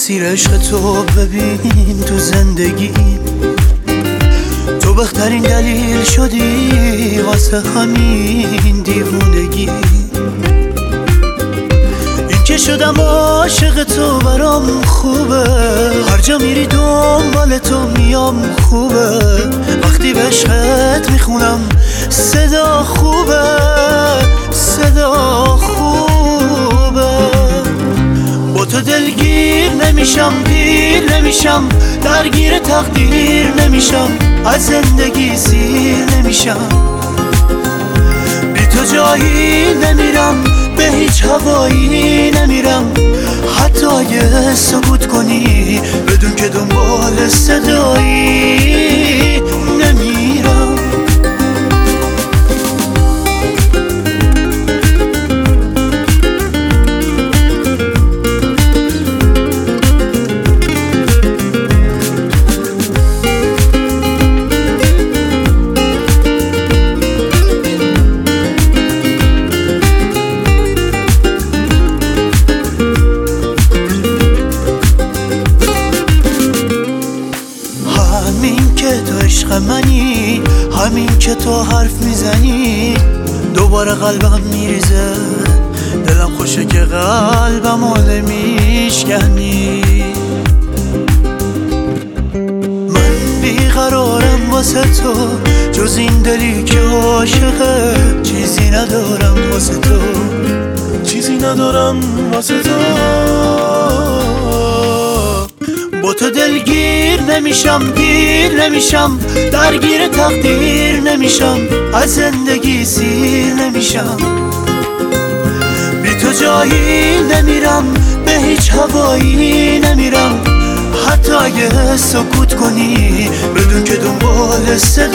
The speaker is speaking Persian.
تأثیر عشق تو ببین تو زندگی، تو بهترین دلیل شدی واسه همین دیوونگی. این که شدم عاشق تو برام خوبه، هر جا میری دنبال تو میام خوبه، وقتی به عشقت میخونم صدا خوبه، صدا خوبه. با تو دلگیر نمیشم، پیر نمیشم، درگیر تقدیر نمیشم، از زندگی سیر نمیشم. بی تو جایی نمیرم، به هیچ هوایی نمیرم، حتی اگه سکوت کنی بدون که دنبال صدایی نمیرم. همین که تو عشق منی، همین که تو حرف میزنی، دوباره قلبم میریزه، دلم خوشه که قلبمو نمیشکنی. من بیقرارم واسه تو، جز این دلی که عاشقه، چیزی ندارم واسه تو، چیزی ندارم واسه تو. با تو دلگیر نمیشم، گیر نمیشم، درگیر تقدیر نمیشم، از زندگی سیر نمیشم. بی تو جایی نمیرم، به هیچ هوایی نمیرم، حتی اگه سکوت کنی بدون که دنبال صدا